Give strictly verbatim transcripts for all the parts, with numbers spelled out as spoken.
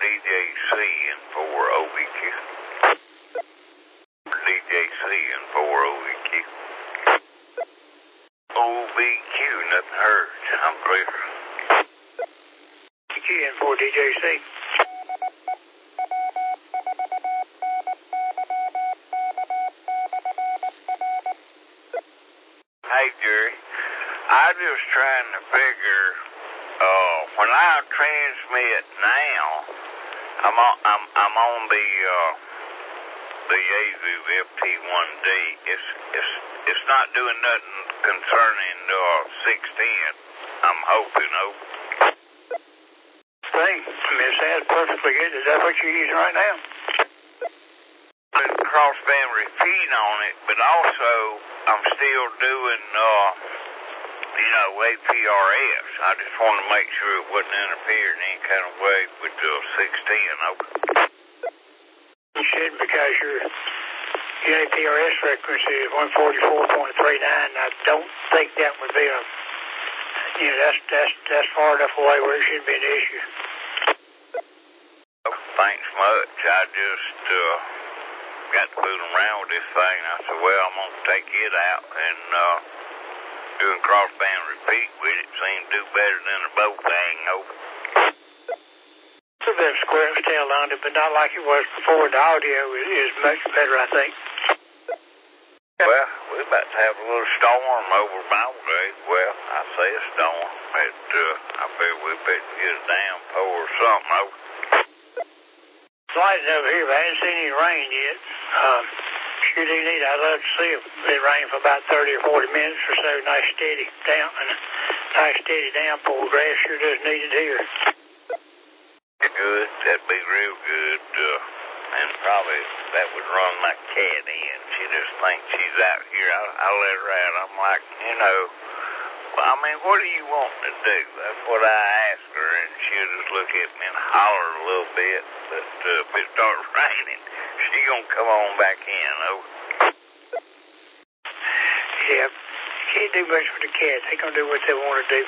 J C and four O V Q. D J C and four O V Q. O V Q, nothing heard. I'm clear. D Q and four D J C. Hey, Jerry. I just trying to figure, uh, when I transmit now, I'm on, I'm, I'm on the, uh, the Yaesu F T one D. It's, it's, it's not doing nothing concerning, uh, six ten. I'm hoping, oh. Thing. I mean, it sounds perfectly good. Is that what you're using right now? Crossband repeat on it, but also I'm still doing, uh, you know, A P R S. I just wanted to make sure it wasn't interfering in any kind of way with uh, six ten. Okay. You should, because your, your A P R S frequency is one forty-four point three nine. I don't think that would be a, you know, that's, that's, that's far enough away where it shouldn't be an issue. Oh, thanks much. I just, uh, got to fooling around with this thing. I said, well, I'm going to take it out and, uh, doing crossband repeat with it seemed to do better than a bow thing, over. A little bit of square tail on it, but not like it was before. The audio is, is much better, I think. Well, we're about to have a little storm over my way. Well, I say a storm, but, uh, I feel we better get a downpour or something, over. It's lighting over here, but I haven't seen any rain yet. Um, sure do need, I'd love to see it. It rain for about thirty or forty minutes or so. Nice steady down, and a nice steady downpour. Grass sure does need it here. Good, that'd be real good, uh, and probably that would run my cat in. She just thinks she's out here. I, I let her out. I'm like, you know, I mean, what do you want to do? That's what I asked her, and she'll just look at me and holler a little bit. But uh, if it starts raining, she gonna come on back in. Oh. Yeah, can't do much for the cats. They gonna do what they want to do.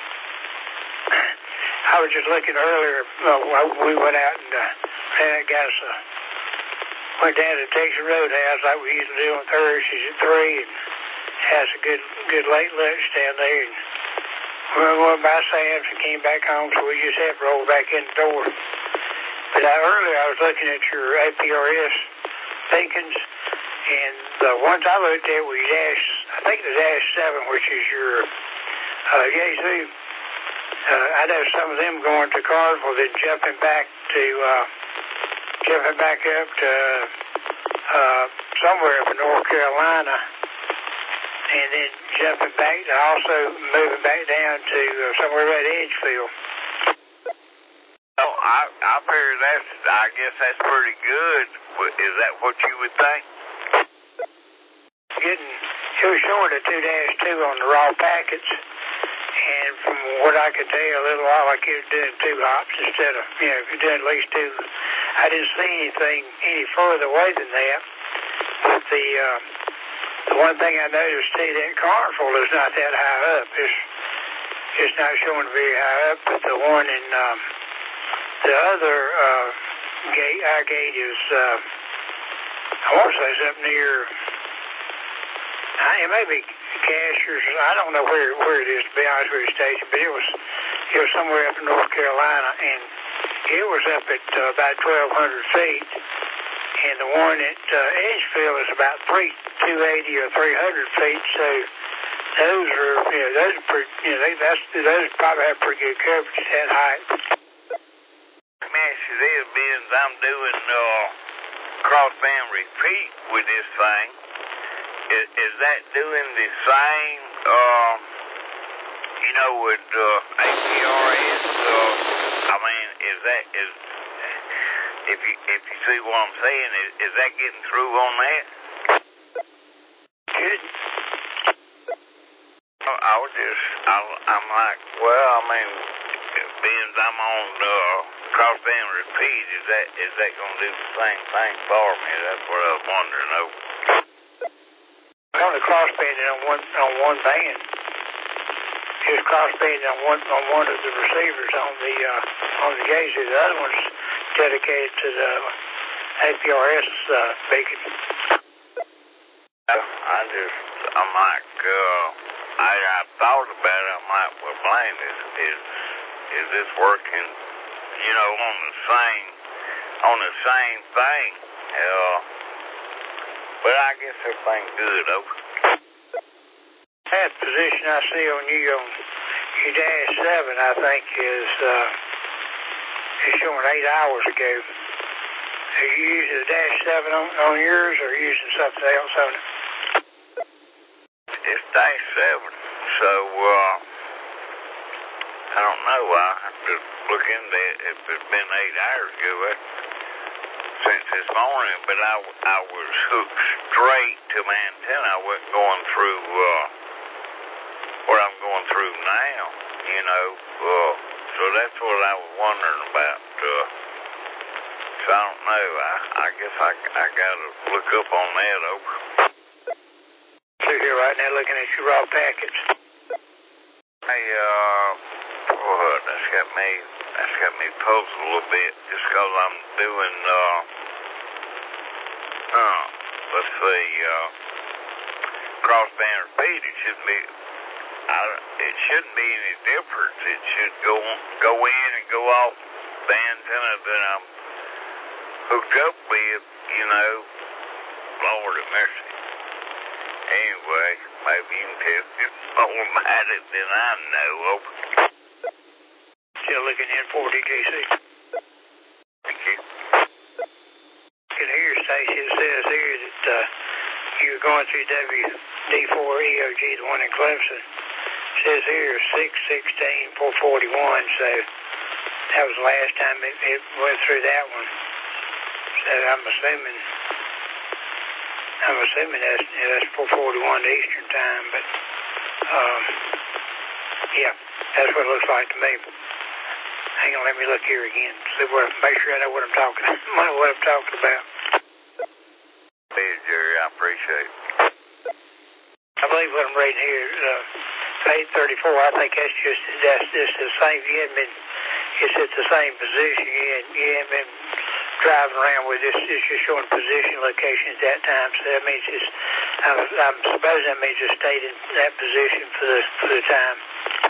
I was just looking earlier. Uh, we went out and uh, got us a, went down to the Texas Roadhouse like we used to do on Thursdays at three, and had a good good late lunch down there. And we went by Sam's and came back home, so we just had to roll back in the door. But I, earlier I was looking at your A P R S beacons, and the ones I looked at were your dash, I think the dash seven, which is your uh, Yaesu. Uh, I know some of them going to Carnival, then jumping back to, uh, jumping back up to, uh, somewhere up in North Carolina, and then jumping back to also moving back down to uh, somewhere at Edgefield. Oh, I, I figure that's, I guess that's pretty good. Is that what you would think? Getting, it was showing a two dash two on the raw packets. And from what I could tell, a little while like you were doing two hops instead of, you know, if you're doing at least two. I didn't see anything any further away than that. But the, uh, the one thing I noticed, see, that Carnival is not that high up. It's, it's not showing very high up, but the one in, um, the other, uh, gate, our gate is, uh, I want to say something near, it may be Cashers. I don't know where where it is, to be honest with you, station, but it was it was somewhere up in North Carolina, and it was up at uh, about twelve hundred feet, and the one at uh, Edgefield is about three two eighty or three hundred feet. So those are you know those are pretty, you know they, that's those probably have pretty good coverage at that height. Let me ask you this, being I'm doing uh, crossband repeat with this thing. Is, is that doing the same, uh, you know, with uh, A P R S? Uh, I mean, is that, is, if you if you see what I'm saying, is, is that getting through on that? Good. I, I was just, I, I'm like, well, I mean, being I'm on uh, crossband repeat, is that is that going to do the same thing for me? That's what I was wondering, though. Only crossbanding on one on one band. It was crossbanding on one on one of the receivers on the uh, on the Yaesu. The other one's dedicated to the A P R S uh, beacon. I just, I'm like, uh, I, I thought about it. I'm like, well, blame is, is, is this working, you know, on the same, on the same thing? Uh, but I guess everything's good, okay. That position I see on you on your dash seven, I think, is, uh, is showing eight hours ago. Are you using the dash seven on, on yours, or are you using something else on it? It's dash seven, so, uh, I don't know. I have to look into it if it's been eight hours ago uh, since this morning, but I, I was hooked straight to my antenna. I wasn't going through, uh, what I'm going through now, you know, uh, so that's what I was wondering about, uh, so I don't know. I, I guess I, I gotta look up on that, over. Look here right now, looking at your raw packets. Hey, uh, what, that's got me, that's got me puzzled a little bit, just because I'm doing, uh, uh, let's see, uh, crossband repeat. It shouldn't be, I, it shouldn't be any difference. It should go, go in and go off the antenna that I'm hooked up with, you know, Lord have mercy. Anyway, maybe you can tell me more about it than I know. Over. Still looking in for D J C. Thank you. You can hear your station. It says here that uh, you were going through W D four E O G, the one in Clemson. It says here six sixteen four forty-one, so that was the last time it, it went through that one. So I'm assuming... I'm assuming that's, yeah, that's four forty-one Eastern time, but, um, yeah, that's what it looks like to me. Hang on, let me look here again, see what, make sure I know what I'm talking, what I'm talking about. Hey, Jerry, I appreciate it. I believe what I'm reading here, uh, eight thirty-four, I think that's just, that's just the same, you haven't been, it's at the same position, you haven't, you haven't been driving around with this, it's just showing position location at that time, so that means it's, I'm, I'm supposing that means it stayed in that position for the, for the time.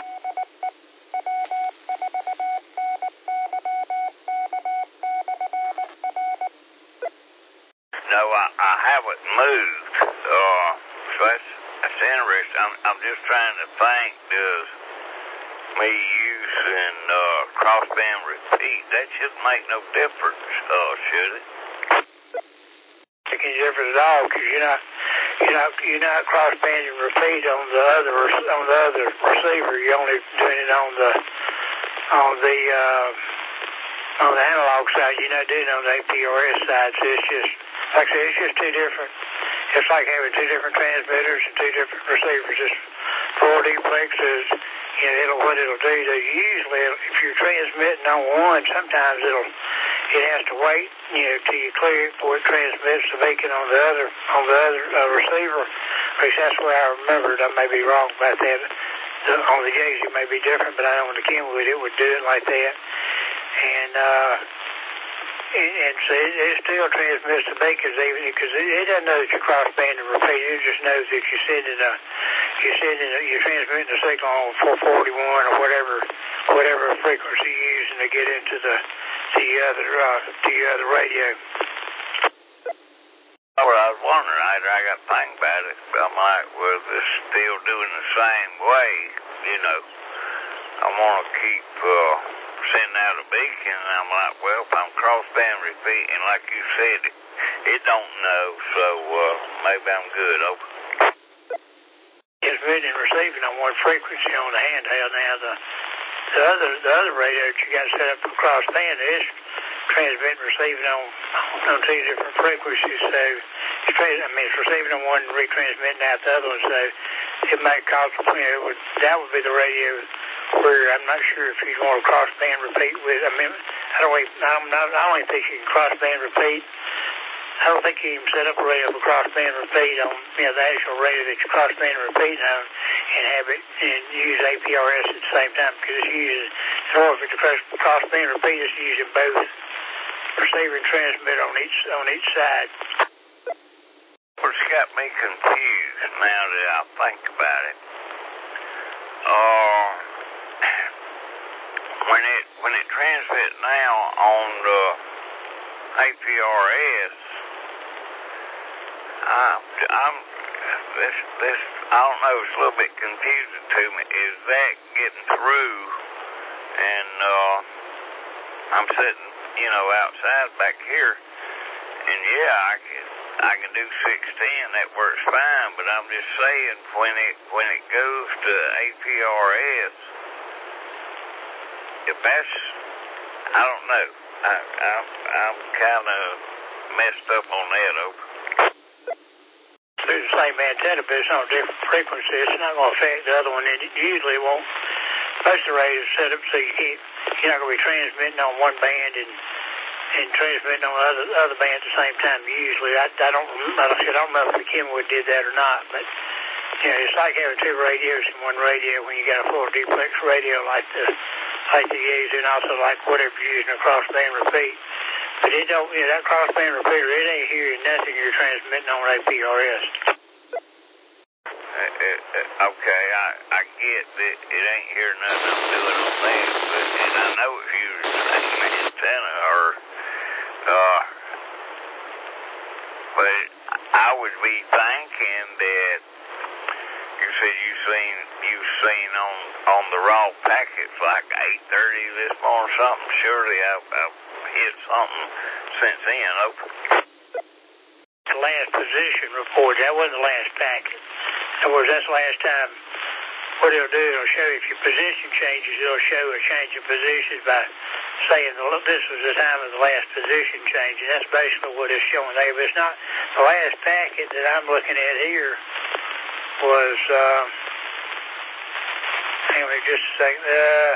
No, I, I haven't moved, uh, so that's, that's interesting. I'm, I'm just trying to think, does me using, uh, crossband repeat, that shouldn't make no difference, uh, should it? Make any difference at all, because you're not, you're not, you're not crossband and repeat on the other, on the other receiver. You're only doing it on the, on the, uh, on the analog side. You're not doing it on the A P R S side, so it's just, like I said, it's just two different, it's like having two different transmitters and two different receivers. It's four duplexes. You know, it'll, what it'll do, to usually, if you're transmitting on one, sometimes it'll, it has to wait, you know, till you clear it before it transmits the beacon on the other, on the other uh, receiver. At least that's the way I remember it. I may be wrong about that. The, on the J's it may be different, but I know on the Kenwood it would do it like that. And, uh, and, and so it, it still transmits the beacons, even because it, it doesn't know that you're crossband and repeat. It just knows that you're sending a, you're sending a, you're transmitting a signal on four forty-one or whatever, whatever frequency you're using to get into the, the other, uh, the other radio. Well, I was wondering, I, I got to think about it. I'm like, well, it's still doing the same way, you know. I want to keep, uh, sending out a beacon, and I'm like, well, if I'm crossband repeating, like you said, it, it don't know, so, uh, maybe I'm good, over. Transmitting and receiving on one frequency on the handheld. Now, the, the other, the other radio that you got set up for crossband is transmitting and receiving on, on two different frequencies, so it's, trans, I mean, it's receiving on one and retransmitting out the other one, so it might cause, you know, it would, that would be the radio where I'm not sure if you'd want to crossband repeat with. I mean, I don't even, I'm not, I don't even think you can crossband repeat. I don't think you can set up a radio for crossband repeat on, you know, the actual radio that you crossband repeat on and have it and use A P R S at the same time, because it's using, in order for it to crossband repeat, it's using both, receiver and transmit on each on each side. What's got me confused now that I think about it? Uh, when it when it transmits now on the A P R S, I, I'm this this I don't know. It's a little bit confusing to me. Is that getting through? And uh, I'm sitting, you know, outside back here, and yeah, I can I can do six ten. That works fine. But I'm just saying, when it when it goes to A P R S, if that's, I don't know. I, I'm I'm kind of messed up on that. Open. Through the same antenna, but it's on a different frequency. It's not going to affect the other one, and it usually won't. Most of the radios are set up so you can't, you're not going to be transmitting on one band and and transmitting on the other, other band at the same time. Usually, I, I don't, I don't, I don't know if the Kenwood did that or not, but you know, it's like having two radios in one radio when you got a full duplex radio like the like the Yaesu, and also like whatever you're using a crossband repeat. But it don't, you know, that crossband repeater, it ain't hearing nothing you're transmitting on A P R S. Uh, uh, okay, I, I get that it ain't hearing nothing I'm doing on that, but, and I know it's using the same antenna, or, uh, but I would be thinking that you said you seen, you seen on, on the raw packets like eight thirty this morning or something. Surely I've, I've hit something since then. Open. The last position report, that wasn't the last packet. In other words, that's the last time. What it'll do, it'll show if your position changes, it'll show a change in positions by saying, look, this was the time of the last position change. And that's basically what it's showing there. But it's not, the last packet that I'm looking at here was, uh, hang on just a second, uh,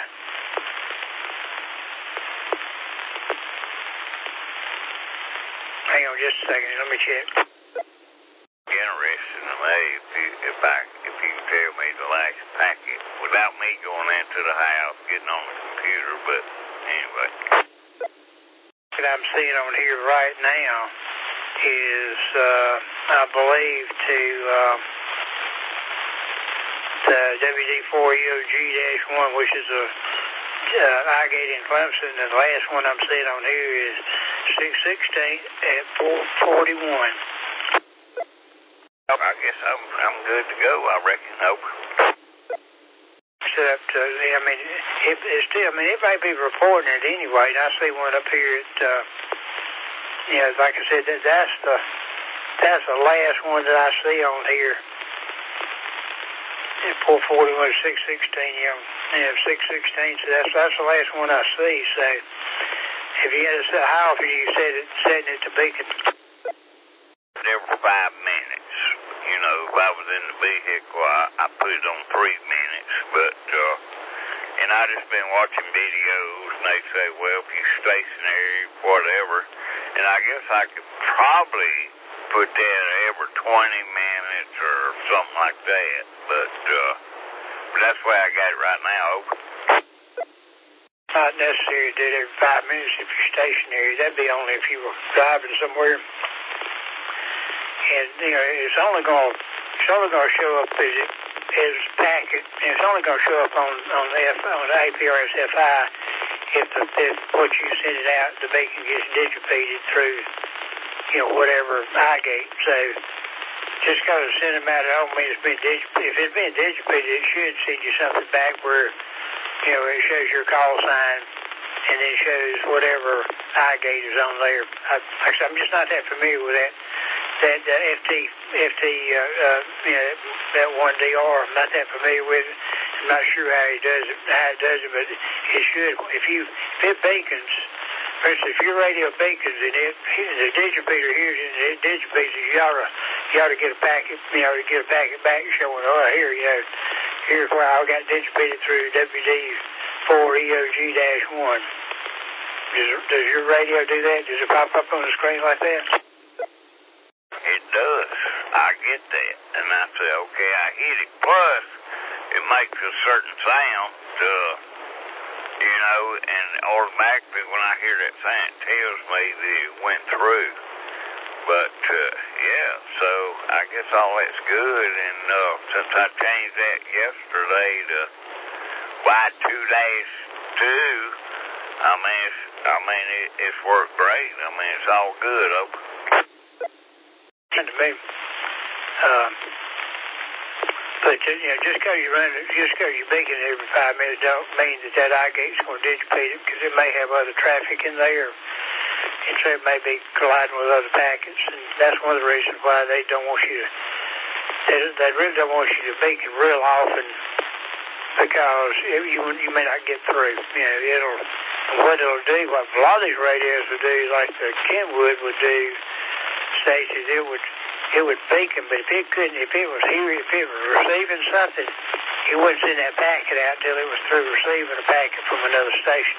hang on just a second, let me check. Interesting to me if you, if I, if you can tell me the last packet without me going into the house, getting on the computer, but anyway. What I'm seeing on here right now is, uh, I believe to, uh, the W D four E O G one, which is a uh, iGate in Clemson, and the last one I'm seeing on here is six sixteen at four forty-one. I guess I'm I'm good to go, I reckon. Nope. Set up to, I mean, it, it's still, I mean, it might be reporting it anyway, and I see one up here at, uh, you know, like I said, that, that's the, that's the last one that I see on here. At four forty-one, six sixteen, you know, you know, six sixteen, so that's, that's the last one I see, so if you had to say, how often you said it, setting it to Beacon? Every five minutes, you know, if I was in the vehicle, I, I put it on three minutes, but, uh, and I just been watching videos, and they say, well, if you're stationary, whatever, and I guess I could probably put that every twenty minutes or something like that, but, uh, but that's why I got it right now. Not necessary to do it every five minutes if you're stationary. That'd be only if you were driving somewhere. And, you know, it's only going to, it's only going to show up as it, as packet, and it's only going to show up on, on the F, on the A P R S F I if the, if what you send it out, the beacon gets dissipated through, you know, whatever iGate. So, just because it's sending them out, I don't mean it's been dissipated. If it's been dissipated, it should send you something back where, you know, it shows your call sign, and then shows whatever iGate is on there. I, like I said, I'm just not that familiar with that. That uh, F T, F T, uh, uh, you know, that one D R, I'm not that familiar with it. I'm not sure how he does it, how it does it, but it should. If you, if it beacons, for instance, if your radio beacons and it, the digipeater hears it and it digipeats it, you ought to, you ought to get a packet, you ought to get a packet back showing, oh, here, you know, here's where I got digipated through W D four E O G one. Does, does your radio do that? Does it pop up on the screen like that? It does. I get that. And I say, okay, I hit it. Plus, it makes a certain sound. Uh, you know, and automatically when I hear that sound, it tells me that it went through. But, uh, yeah, so I guess all that's good, and uh, since I changed that yesterday to Y two dash two, I mean, it's, I mean, it, it's worked great. I mean, it's all good. Okay. To me, um, but uh, you know, just because you run it, just because you're baking it every five minutes, don't mean that that eye gate's going to dissipate it, because it may have other traffic in there, and so it may be colliding with other packets, and that's one of the reasons why they don't want you to. They, they really don't want you to bake it real often, because you you may not get through. You know, it'll and what it'll do, what a lot of these radios would do, like the Kenwood would do, stations, it would it would bake them, but if it couldn't, if it was here, if it was receiving something, it wouldn't send that packet out until it was through receiving a packet from another station.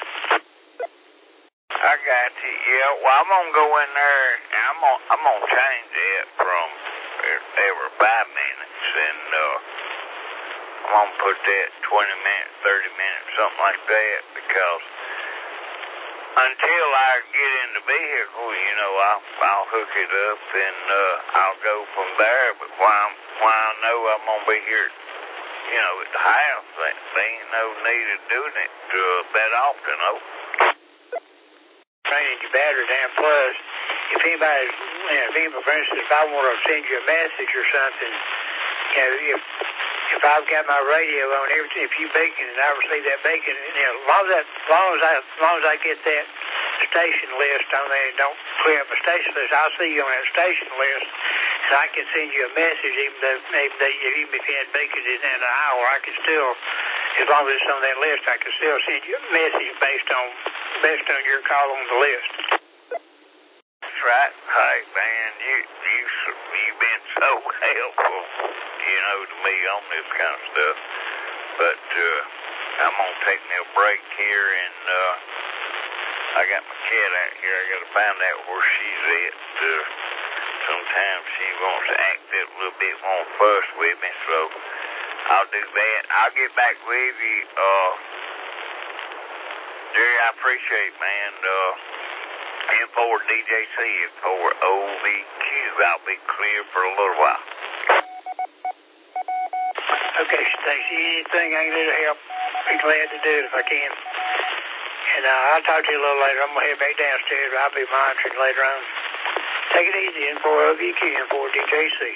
I got you. Yeah, well, I'm gonna go in there and I'm gonna I'm gonna change it from every five minutes, and uh, I'm gonna put that twenty minutes, thirty minutes, something like that, because until I get in the vehicle, you know, I'll, I'll hook it up and uh, I'll go from there. But while, I'm, while I know I'm going to be here, you know, at the house, there ain't no need of doing it uh, that often, no. Training your battery down. Plus, if anybody's, you know, if anybody, for instance, if I want to send you a message or something, you know, if if I've got my radio on, everything, if you bacon and I receive that bacon, you know, as long as that, as long as I, as long as I get that station list on there, and don't clear up a station list, I'll see you on that station list, and I can send you a message, even though, even, though, even if you had bacon in an hour, I can still, as long as it's on that list, I can still send you a message based on, based on your call on the list. That's right. Hey, man, you, you, you've been so helpful, you know, to me on this kind of stuff. But uh, I'm going to take me a break here, and uh, I got my cat out here. I got to find out where she's at. Uh, sometimes she wants to act a little bit more fuss with me, so I'll do that. I'll get back with you. Uh, Jerry, I appreciate it, man. Uh, and for D J C and for O V Q, I'll be clear for a little while. Okay, Stacy, anything I can do to help, be glad to do it if I can. And uh, I'll talk to you a little later. I'm going to head back downstairs. I'll be monitoring later on. Take it easy, and for O V Q and for D J C.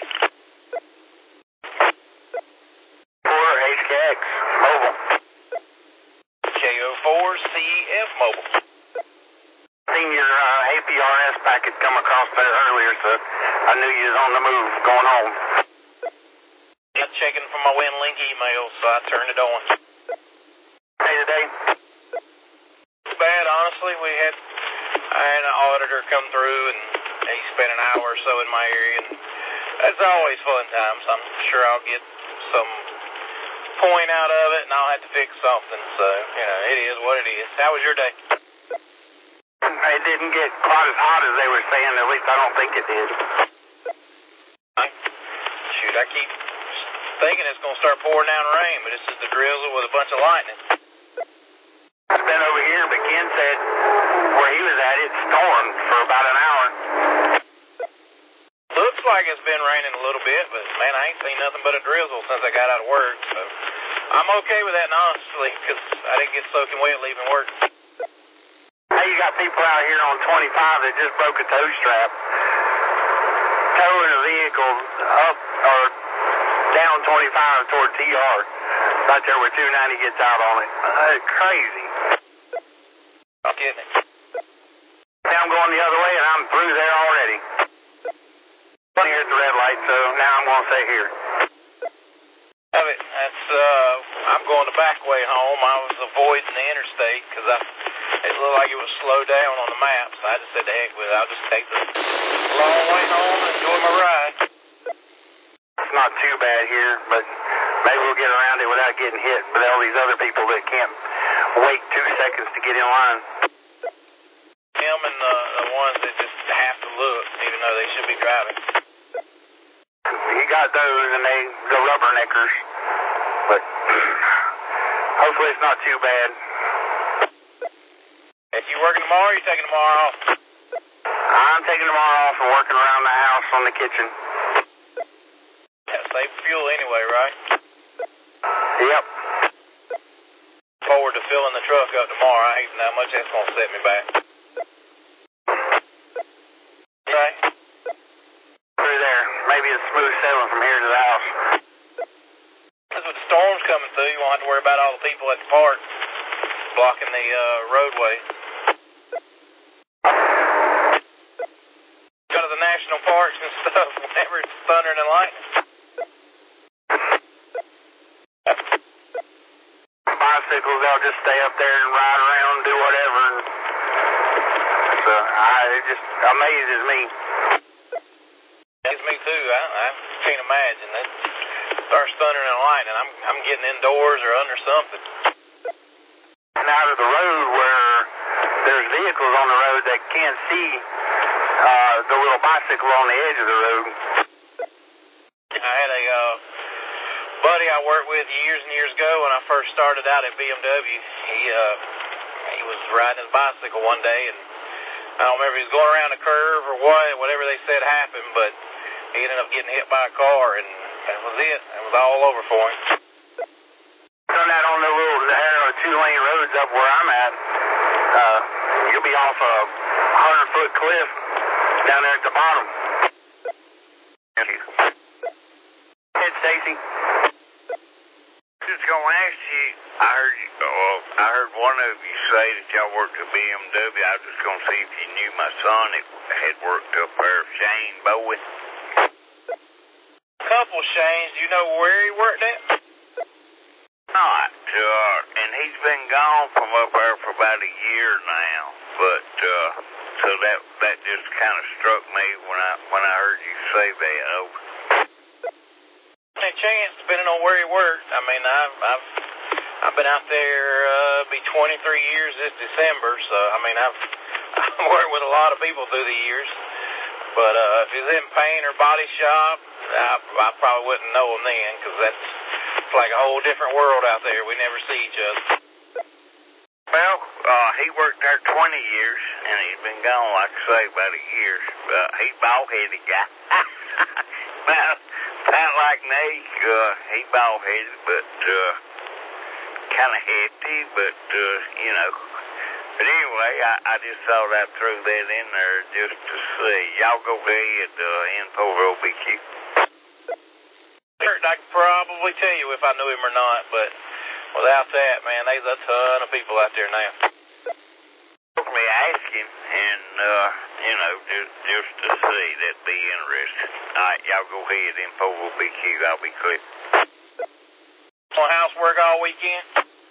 For H K X Mobile. K O four C E F Mobile. Seen your uh, A P R S packet come across there earlier, so I knew you was on the move going home. I'm checking for my WinLink email, so I turned it on. Hey, today? It's bad, honestly. We had, I had an auditor come through, and he spent an hour or so in my area, and that's always fun times. I'm sure I'll get some point out of it, and I'll have to fix something, so, you know, it is what it is. How was your day? It didn't get quite as hot as they were saying. At least I don't think it did. Shoot, I keep thinking it's going to start pouring down rain, but it's just a drizzle with a bunch of lightning. It's been over here, but Ken said where he was at, it stormed for about an hour. Looks like it's been raining a little bit, but man, I ain't seen nothing but a drizzle since I got out of work, so I'm okay with that, honestly, because I didn't get soaking wet leaving work. Hey, you got people out here on twenty-five that just broke a tow strap, towing a vehicle up or down twenty-five toward T R, right there where two ninety gets out on it. That's crazy. I'm getting it. Now I'm going the other way, and I'm through there already. I'm here at the red light, so now I'm going to stay here. Have it. That's, uh, I'm going the back way home. I was avoiding the interstate because I, it looked like it was slowed down on the map, so I just said, the heck with it. I'll just take the long way home and enjoy my ride. It's not too bad here, but maybe we'll get around it without getting hit with all these other people that can't wait two seconds to get in line. Him and the, the ones that just have to look, even though they should be driving. He got those, and they the rubberneckers, but hopefully it's not too bad. If you working tomorrow, or you taking tomorrow off? I'm taking tomorrow off and working around the house on the kitchen. Yeah, save fuel anyway, right? Yep. Forward to filling the truck up tomorrow. I hate how much that's going to set me back. Okay. Through there. Maybe it's smooth sailing from here to the house. Because with the storms coming through, you won't have to worry about all the people at the park blocking the uh, roadway. Go to the national parks and stuff whenever it's thundering and lightning. Bicycles, they'll just stay up there and ride around and do whatever. And so I, it just amazes me. It's me too. I, I can't imagine. It starts thundering and lightning. I'm I'm getting indoors or under something. And out of the road where there's vehicles on the road that can't see uh, the little bicycle on the edge of the road. I had a uh, buddy I worked with years and years ago when I first started out at B M W. He uh, he was riding his bicycle one day, and I don't remember if he was going around a curve or what, whatever they said happened, but he ended up getting hit by a car, and that was it. It was all over for him. Done that on the little narrow two-lane roads up where I'm at. Uh, you'll be off a hundred-foot cliff down there at the bottom. Thank you. Hey, Stacy. Just gonna ask you. I heard you. Well, I heard one of you say that y'all worked at B M W. I was just gonna see if you knew my son had worked up there, Shane Bowen. Couple Shanes. Do you know where he worked at? Not, uh, and he's been gone from up there for about a year now. But uh, so that that just kind of struck me when I when I heard you say that. Oh. A chance, depending on where he worked. I mean, I've I've I've been out there uh, be twenty-three years this December, so I mean I've I've worked with a lot of people through the years. But uh, if he's in paint or body shop, I, I probably wouldn't know him then, because that's it's like a whole different world out there. We never see each other. Well, uh, he worked there twenty years, and he's been gone, like I say, about a year. Uh, he's a bald-headed guy. Well, kind of like Nate. Uh, he bald-headed, but uh, kind of hefty, but, uh, you know. But anyway, I, I just thought I'd throw that in there just to see. Y'all go ahead, uh, info will be cute. I could probably tell you if I knew him or not, but without that, man, there's a ton of people out there now. Probably asking, and, uh, you know, just, just to see, that'd be interesting. All right, y'all go ahead, info will be cute. I'll be clear. On housework all weekend?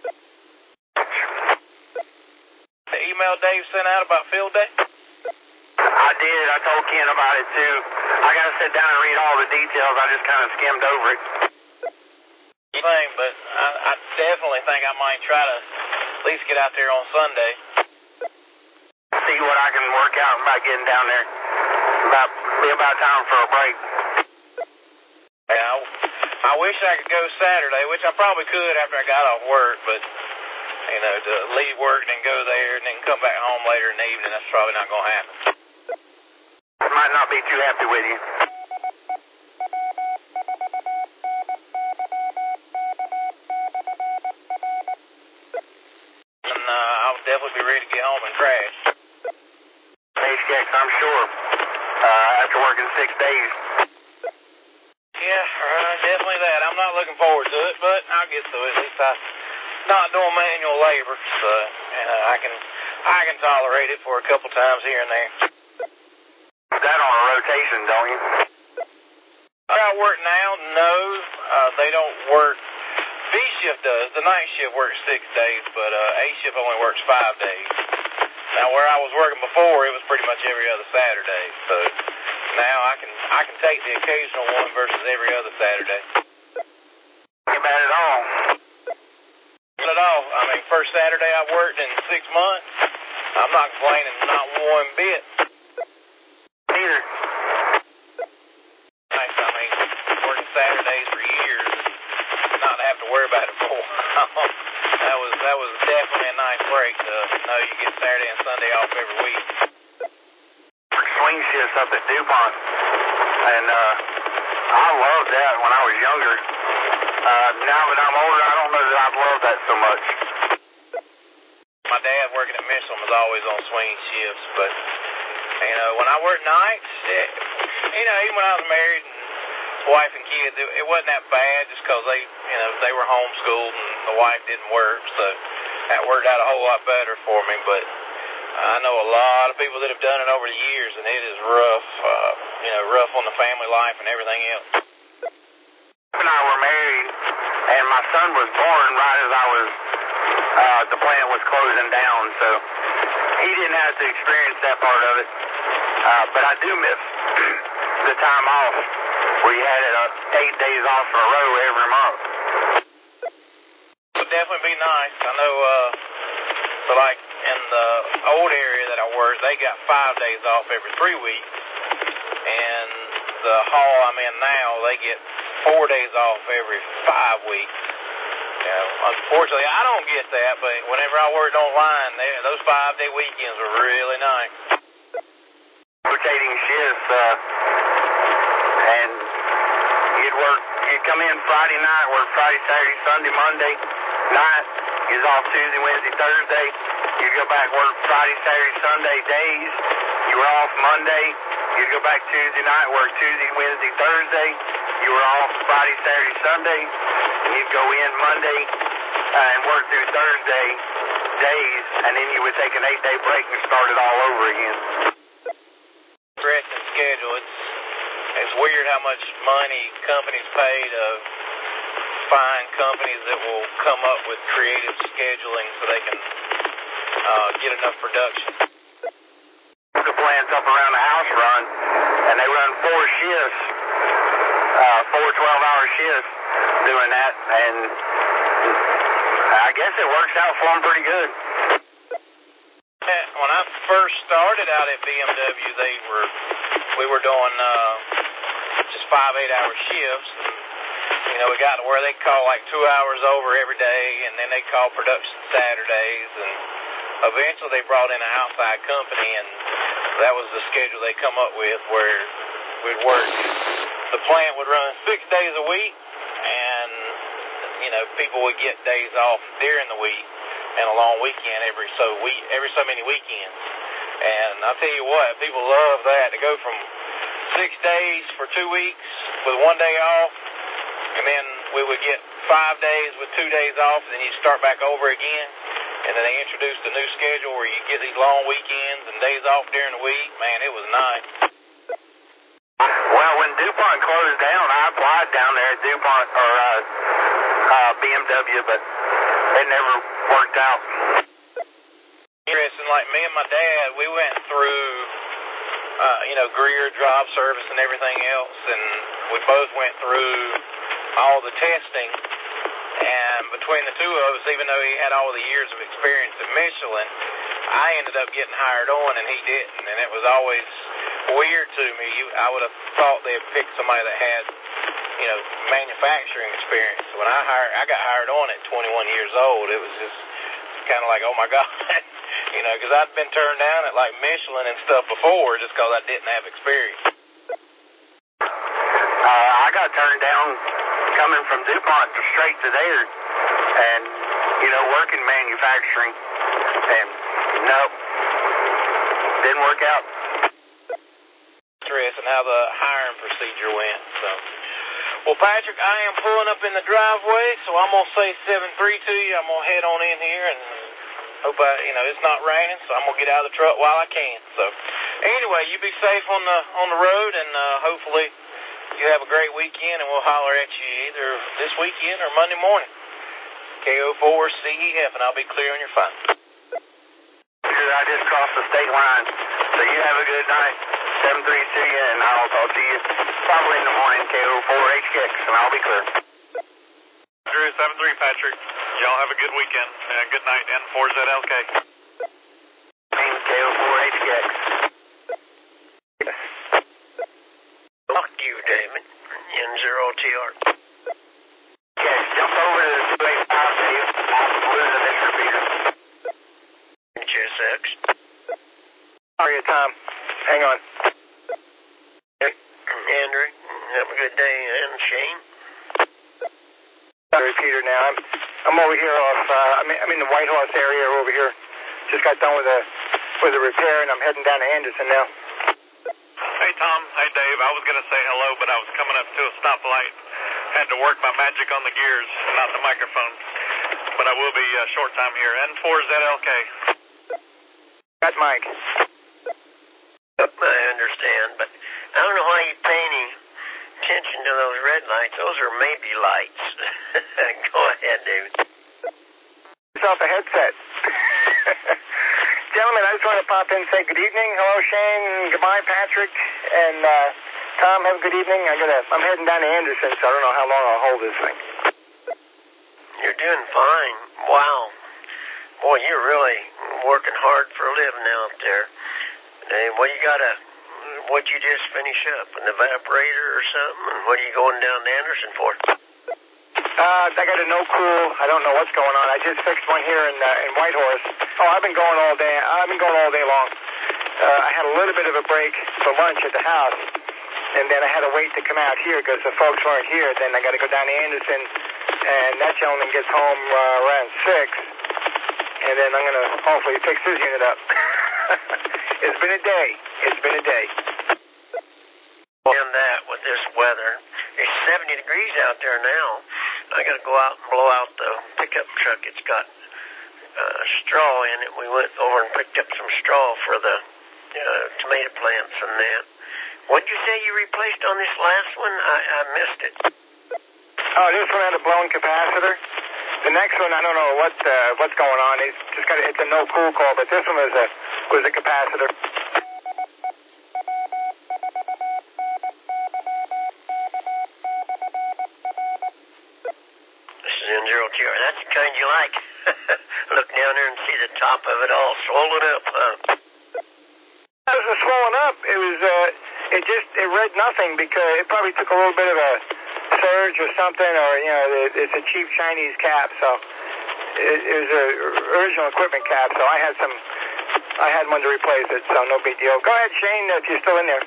The email Dave sent out about field day? I did. I told Ken about it, too. I got to sit down and read all the details. I just kind of skimmed over it. Thing, but I, I definitely think I might try to at least get out there on Sunday. See what I can work out about getting down there. About be about time for a break. Yeah, I, I wish I could go Saturday, which I probably could after I got off work, but you know, to leave work and then go there and then come back home later in the evening, that's probably not going to happen. I might not be too happy with you. And uh, I'll definitely be ready to get home and crash. H-Gex, I'm sure. Uh, after working six days. Yeah, uh, definitely that. I'm not looking forward to it, but I'll get through it. At least I'm not doing manual labor, so and, uh, I can I can tolerate it for a couple times here and there. That on a rotation, don't you? I work now, no, uh, they don't work. B shift does. The night shift works six days, but uh, A shift only works five days. Now, where I was working before, it was pretty much every other Saturday. So now I can I can take the occasional one versus every other Saturday. Ain't bad at all. Not at all. I mean, first Saturday I worked in six months. I'm not complaining, not one bit. Neither. Nice. I mean, working Saturdays for years and not have to worry about it more. that was that was definitely a nice break to know you get Saturday and swing shifts up at DuPont. And uh, I loved that when I was younger. Uh, now that I'm older, I don't know that I've loved that so much. My dad working at Michelin was always on swing shifts, but, you know, when I worked nights, it, you know, even when I was married and wife and kids, it, it wasn't that bad just because they, you know, they were homeschooled and the wife didn't work, so that worked out a whole lot better for me. But I know a lot of people that have done it over the years, and it is rough, uh, you know, rough on the family life and everything else. And I were married, and my son was born right as I was, uh, the plant was closing down, so he didn't have to experience that part of it. Uh, but I do miss the time off where you had it uh, eight days off in a row every month. It would definitely be nice. I know, uh, so like in the old area that I worked, they got five days off every three weeks. And the hall I'm in now, they get four days off every five weeks. You know, unfortunately, I don't get that, but whenever I worked online, they, those five-day weekends were really nice. Rotating shifts, uh, and you'd work, you'd come in Friday night, work Friday, Saturday, Sunday, Monday night, you'd off Tuesday, Wednesday, Thursday, you'd go back, work Friday, Saturday, Sunday days, you were off Monday, you'd go back Tuesday night, work Tuesday, Wednesday, Thursday, you were off Friday, Saturday, Sunday, and you'd go in Monday uh, and work through Thursday days, and then you would take an eight-day break and start it all over again. Interesting schedule. It's it's weird how much money companies pay to find companies that will come up with creative scheduling so they can uh, get enough production. The plants up around the house run, and they run four shifts, uh, four twelve-hour shifts doing that, and I guess it works out for them pretty good. When I first started out at B M W, they were we were doing uh, just five eight-hour shifts. And, you know, we got to where they call like two hours over every day, and then they call production Saturdays, and eventually they brought in an outside company, and that was the schedule they come up with, where we'd work. The plant would run six days a week, and you know, people would get days off during the week and a long weekend every so week, every so many weekends. And I'll tell you what, people love that, to go from six days for two weeks with one day off, and then we would get five days with two days off, and then you start back over again. And then they introduced a new schedule where you get these long weekends and days off during the week. Man, it was nice. Well, when DuPont closed down, I applied down there at DuPont, or uh, uh, B M W, but it never worked out. Interesting, like me and my dad, we went through, uh, you know, Greer job service and everything else, and we both went through all the testing. And between the two of us, even though he had all the years of experience at Michelin, I ended up getting hired on and he didn't. And it was always weird to me. I would have thought they'd pick somebody that had, you know, manufacturing experience. When I hired, I got hired on at twenty-one years old. It was just kind of like, oh my God, you know, because I'd been turned down at like Michelin and stuff before just because I didn't have experience. Uh, I got turned down coming from DuPont to straight to there, and, you know, working manufacturing, and nope, didn't work out. Interesting how the hiring procedure went. So, well, Patrick, I am pulling up in the driveway, so I'm gonna say seven three to you. I'm gonna head on in here, and hope I, you know, it's not raining, so I'm gonna get out of the truck while I can. So, anyway, you be safe on the on the road, and uh, hopefully you have a great weekend, and we'll holler at you either this weekend or Monday morning. K O four C E F, and I'll be clear on your phone. I just crossed the state line, so you have a good night. seven three to you, and I'll talk to you probably in the morning, K O four H K X, and I'll be clear. Drew, seven three, Patrick. Y'all have a good weekend, and good night, N four Z L K. K O four H K X. Fuck you, Damon. N zero T R. Okay, jump over to the two eighty-five, Dave. I'm losing this repeater. H S X. Sorry, Tom. Hang on. Andrew, have a good day, and Shane. Sorry, Peter. Now I'm I'm over here off. Uh, I'm in, I'm in the White Horse area over here. Just got done with a with a repair, and I'm heading down to Anderson now. Hey, Tom. Hey, Dave. I was going to say hello, but I was coming up to a stoplight. Had to work my magic on the gears, not the microphone. But I will be uh, short time here. N four Z L K. Got Mike. I understand, but I don't know why you pay any attention to those red lights. Those are maybe lights. Go ahead, David. It's off a headset. Gentlemen, I just want to pop in and say good evening. Hello, Shane. Goodbye, Patrick. And uh, Tom, have a good evening. I'm gonna. I'm heading down to Anderson, so I don't know how long I'll hold this thing. You're doing fine. Wow. Boy, you're really working hard for a living out there. And what you got to, what'd you just finish up? An evaporator or something? And what are you going down to Anderson for? Uh, I got a no cool. I don't know what's going on. I just fixed one here in uh, in Whitehorse. Oh, I've been going all day. I've been going all day long. Uh, I had a little bit of a break for lunch at the house, and then I had to wait to come out here because the folks weren't here. Then I got to go down to Anderson, and that gentleman gets home uh, around six, and then I'm gonna hopefully fix his unit up. It's been a day. It's been a day. And that with this weather, it's seventy degrees out there now. I got to go out and blow out the pickup truck. It's got uh, straw in it. We went over and picked up some straw for the uh, tomato plants and that. What did you say you replaced on this last one? I, I missed it. Oh, this one had a blown capacitor. The next one, I don't know what uh, what's going on. It's just got a, it's a no cool call, but this one was a was a capacitor. N zero T R. That's the kind you like. Look down there and see the top of it all swollen up, huh? It wasn't swollen up. It was, uh, it just, it read nothing because it probably took a little bit of a surge or something, or, you know, it, it's a cheap Chinese cap, so it, it was an original equipment cap, so I had some, I had one to replace it, so no big deal. Go ahead, Shane, if you're still in there.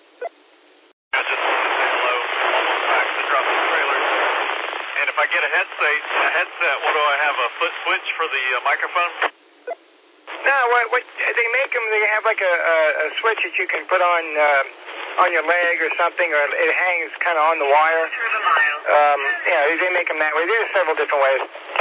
I just wanted to say hello. Almost back to drop the trailer. And if I get a headset, a headset, what do I have? A foot switch for the uh, microphone? No, what, what they make them. They have like a, a, a switch that you can put on uh, on your leg or something, or it hangs kind of on the wire. Um, yeah, they make them that way. There's several different ways.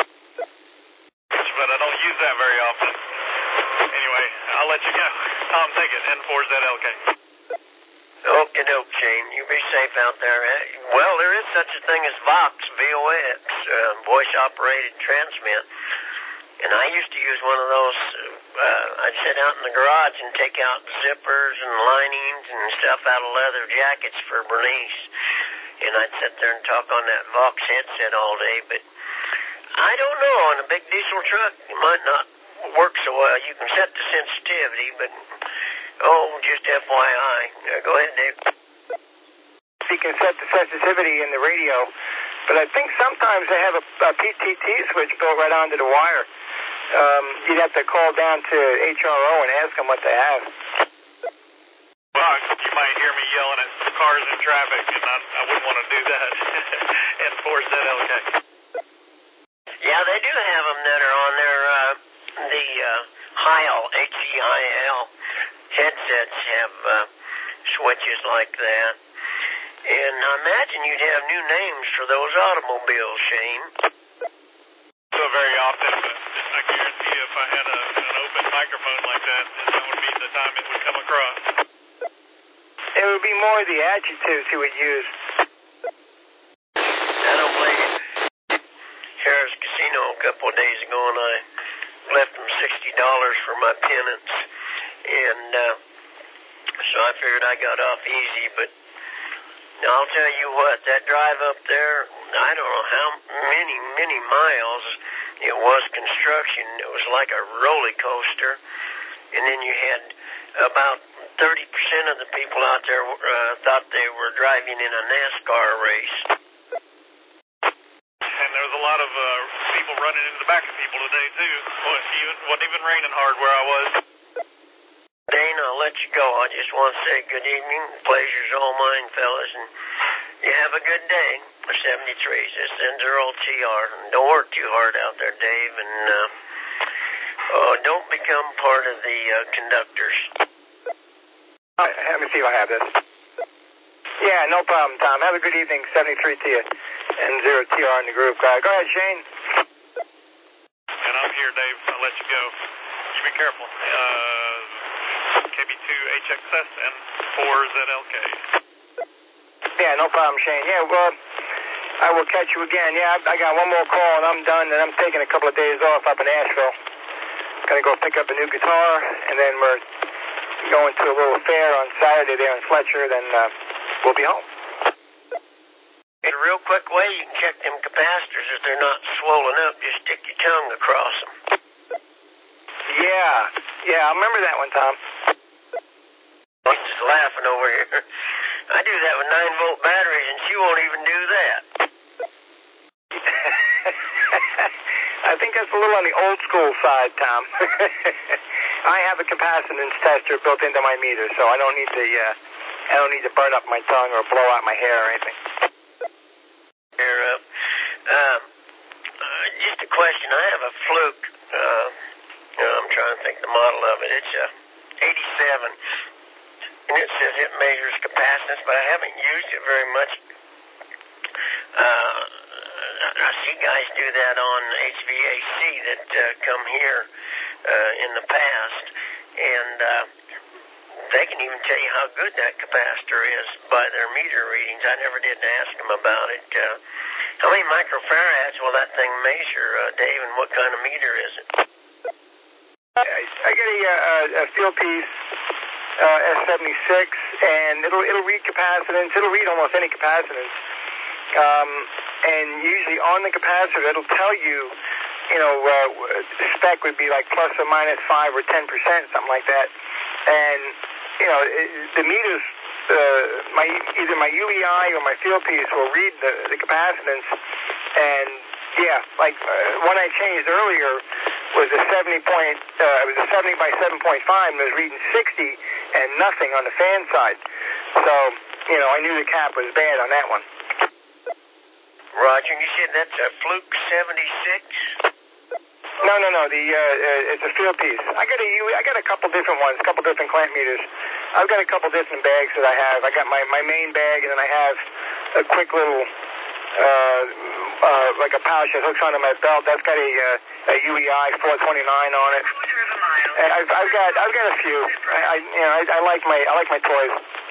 But I don't use that very often. Anyway, I'll let you go. Tom, take it. N four Z L K. Okie doke, Shane. You be safe out there. Well, there is such a thing as Vox, V O X, uh, voice-operated transmit. And I used to use one of those. Uh, I'd sit out in the garage and take out zippers and linings and stuff out of leather jackets for Bernice. And I'd sit there and talk on that Vox headset all day. But I don't know. On a big diesel truck, it might not work so well. You can set the sensitivity, but... Oh, just F Y I. Uh, go ahead, Dave. You can set the sensitivity in the radio, but I think sometimes they have a, a P T T switch built right onto the wire. Um, you'd have to call down to H R O and ask them what they have. Well, you might hear me yelling at cars in traffic, and I, I wouldn't want to do that. N four Z L K. Yeah, they do have them that are on their, uh, the uh, Heil, H E I L. Headsets have uh, switches like that. And I imagine you'd have new names for those automobiles, Shane. So very often, but I guarantee you if I had a, an open microphone like that, that would be the time it would come across. It would be more the adjectives he would use. I don't blame you. Harris Casino a couple of days ago, and I left them sixty dollars for my penance. And uh, so I figured I got off easy, but I'll tell you what, that drive up there, I don't know how many, many miles it was construction. It was like a roller coaster. And then you had about thirty percent of the people out there uh, thought they were driving in a NASCAR race. And there was a lot of uh, people running into the back of people today, too. It wasn't even, wasn't even raining hard where I was. Dane, I'll let you go. I just want to say good evening. The pleasure's all mine, fellas, and you have a good day. seventy-threes, this is N zero T R. Don't work too hard out there, Dave, and uh, uh, don't become part of the uh, conductors. All right, let me see if I have this. Yeah, no problem, Tom. Have a good evening. seventy-three to you. N zero T R in the group. Uh, go ahead, Shane. And I'm here, Dave. I'll let you go. You be careful. Uh, K B two H X S and four Z L K. Yeah, no problem, Shane. Yeah, well, I will catch you again. Yeah, I, I got one more call and I'm done, and I'm taking a couple of days off up in Asheville. Gonna go pick up a new guitar, and then we're going to a little fair on Saturday there in Fletcher, then uh, we'll be home. In a real quick way, you can check them capacitors. If they're not swollen up, just stick your tongue across them. Yeah, yeah, I remember that one, Tom. I'm just laughing over here. I do that with nine volt batteries, and she won't even do that. I think that's a little on the old school side, Tom. I have a capacitance tester built into my meter, so I don't need to, uh, I don't need to burn up my tongue or blow out my hair or anything. Hair up. Um, uh, just a question. I have a Fluke. Uh, I'm trying to think the model of it. It's a eighty-seven. And it says it measures capacitance, but I haven't used it very much. Uh, I see guys do that on H V A C that uh, come here uh, in the past, and uh, they can even tell you how good that capacitor is by their meter readings. I never did ask them about it. Uh, how many microfarads will that thing measure, uh, Dave, and what kind of meter is it? I get a, a, a field piece. Uh, S seventy-six, and it'll it'll read capacitance. It'll read almost any capacitance. Um, and usually on the capacitor, it'll tell you, you know, uh, the spec would be like plus or minus five or ten percent, something like that. And you know, it, the meters, uh, my either my U E I or my field piece will read the, the capacitance. And yeah, like uh, one I changed earlier was a seventy point. Uh, it was a seventy by seven point five, and it was reading sixty. And nothing on the fan side. So, you know, I knew the cap was bad on that one. Roger, you said that's a Fluke seventy-six? No, no, no. The uh, uh, it's a field piece. I got a I got a couple different ones, a couple different clamp meters. I've got a couple different bags that I have. I got my, my main bag, and then I have a quick little, uh, uh, like a pouch that hooks onto my belt. That's got a, uh, a U E I four twenty-nine on it. And I've, I've got I've got a few. I, I you know I, I like my I like my toys.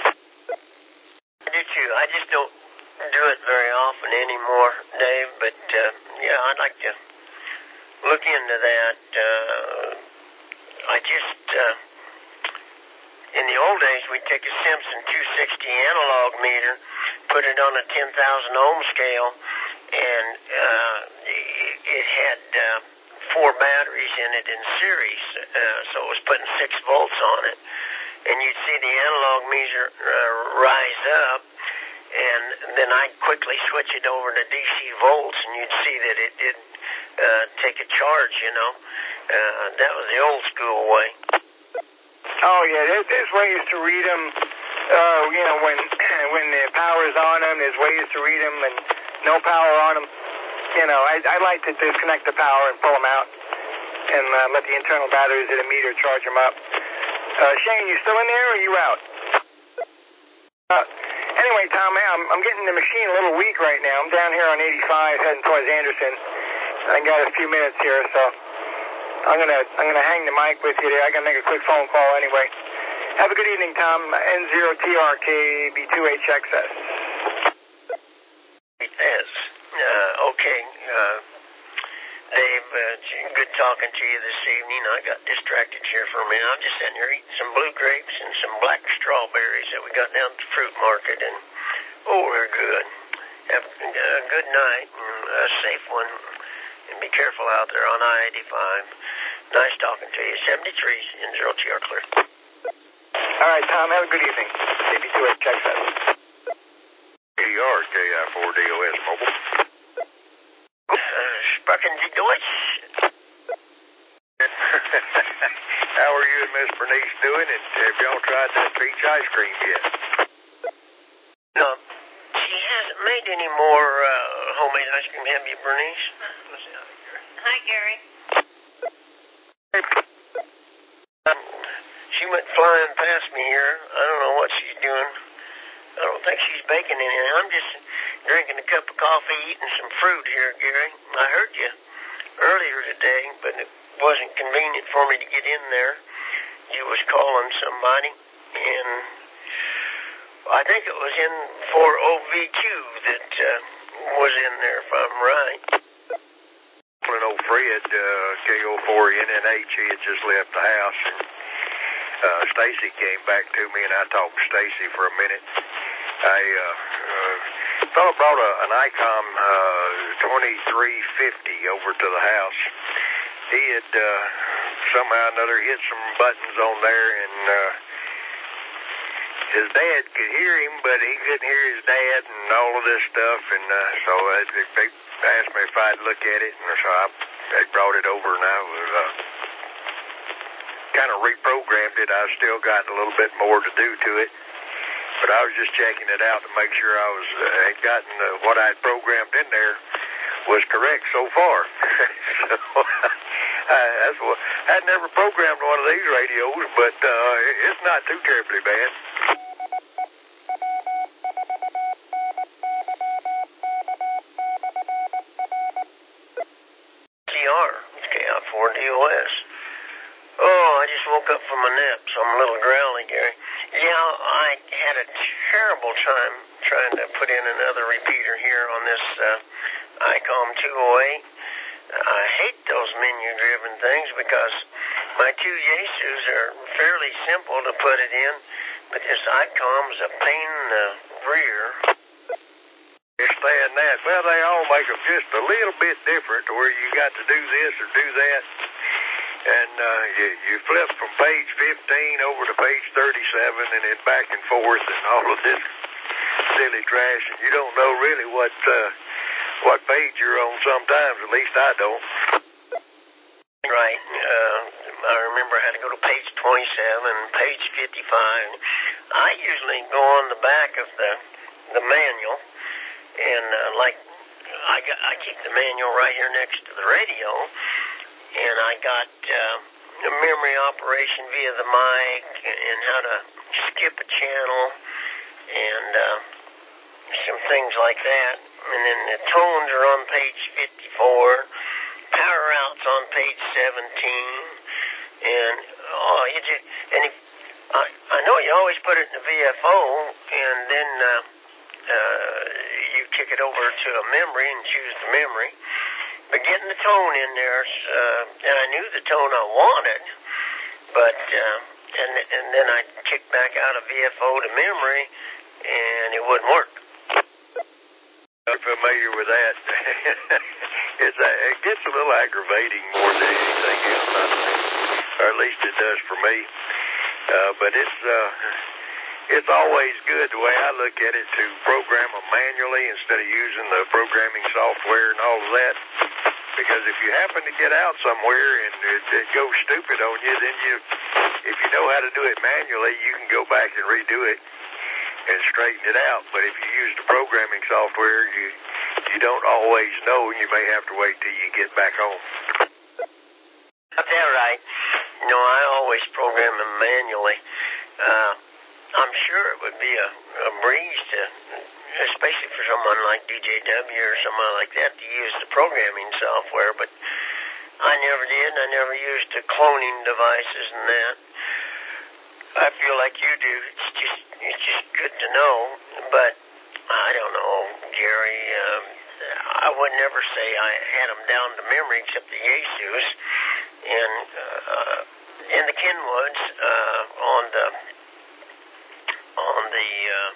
I do too. I just don't do it very often anymore, Dave. But uh, yeah, I'd like to look into that. Uh, I just uh, in the old days we'd take a Simpson two sixty analog meter, put it on a ten thousand ohm scale, and uh, it, it had. Uh, four batteries in it in series, uh, so it was putting six volts on it, and you'd see the analog meter uh, rise up, and then I'd quickly switch it over to D C volts, and you'd see that it did uh, take a charge, you know. Uh, that was the old school way. Oh yeah, there's, there's ways to read them. Uh, you know, when when the power's on them, there's ways to read them, and no power on them. You know, I, I like to disconnect the power and pull them out and uh, let the internal batteries in the meter charge them up. Uh, Shane, you still in there or are you out? Uh, anyway, Tom, I'm, I'm getting the machine a little weak right now. I'm down here on eighty-five heading towards Anderson. I got a few minutes here, so I'm gonna I'm gonna hang the mic with you there. I gotta make a quick phone call anyway. Have a good evening, Tom. N zero T R K B two H X S. It is. Uh, okay, uh, Dave, uh, it's good talking to you this evening. I got distracted here for a minute. I'm just sitting here eating some blue grapes and some black strawberries that we got down at the fruit market, and oh, they're good. Have a good night and a safe one, and be careful out there on I eighty-five. Nice talking to you. seventy-three, N zero T R clear. All right, Tom, have a good evening. K B two H X S. K R K I four D O S mobile. Uh, sprechen Sie Deutsch? Yeah, How are you and Miss Bernice doing? And have y'all tried that peach ice cream yet? No. She hasn't made any more uh, homemade ice cream, have you, Bernice? Hi, Gary. Um, she went flying past me here. I don't know what she's doing. I don't think she's baking anything. I'm just drinking a cup of coffee, eating some fruit here, Gary. I heard you earlier today, but it wasn't convenient for me to get in there. You was calling somebody, and I think it was in for O V Q that uh, was in there, if I'm right. And old Fred, uh, K O four N N H, he had just left the house, and uh, Stacy came back to me, and I talked to Stacy for a minute. I uh, uh, fellow brought a, an ICOM uh, twenty-three fifty over to the house. He had uh, somehow or another hit some buttons on there, and uh, his dad could hear him, but he couldn't hear his dad and all of this stuff. And uh, so uh, they asked me if I'd look at it, and so I, I brought it over, and I was uh, kind of reprogrammed it. I still got a little bit more to do to it, but I was just checking it out to make sure I was uh, had gotten uh, what I'd programmed in there was correct so far. So I, that's what, I'd never programmed one of these radios, but uh, it's not too terribly bad. K R, K I four D O S. Oh, I just woke up from a nap, so I'm a little growly, Gary. Yeah, I had a terrible time trying to put in another repeater here on this uh, ICOM two oh eight. I hate those menu-driven things because my two Yaesus are fairly simple to put it in, but this ICOM's a pain in the rear. Understand that. Well, they all make them just a little bit different to where you got to do this or do that. And uh, you, you flip from page fifteen over to page thirty-seven and then back and forth and all of this silly trash, and you don't know really what uh, what page you're on sometimes. At least I don't. Right. Uh, I remember I had to go to page twenty-seven, page fifty-five. I usually go on the back of the the manual, and uh, like I got, I keep the manual right here next to the radio. And I got uh, a memory operation via the mic and how to skip a channel and uh, some things like that. And then the tones are on page fifty-four, power outs on page seventeen, and oh, you just and if, I I know you always put it in the V F O, and then uh, uh, you kick it over to a memory and choose the memory. But getting the tone in there, uh, and I knew the tone I wanted, but, uh, and, and then I'd kick back out of V F O to memory, and it wouldn't work. I'm familiar with that. it's a, it gets a little aggravating more than anything else, I think. Or at least it does for me. Uh, but it's, uh, it's always good, the way I look at it, to program them manually instead of using the programming software and all of that. Because if you happen to get out somewhere and it, it goes stupid on you, then you, if you know how to do it manually, you can go back and redo it and straighten it out. But if you use the programming software, you you don't always know, and you may have to wait till you get back home. Got that right. You know, I always program them manually. Uh, I'm sure it would be a, a breeze to, especially for someone like D J W or someone like that, to use the programming software, but I never did, and I never used the cloning devices and that. I feel like you do. It's just it's just good to know, but I don't know, Gary. Um, I would never say I had them down to memory except the Yaesus and uh, in the Kenwoods uh, on the on the uh,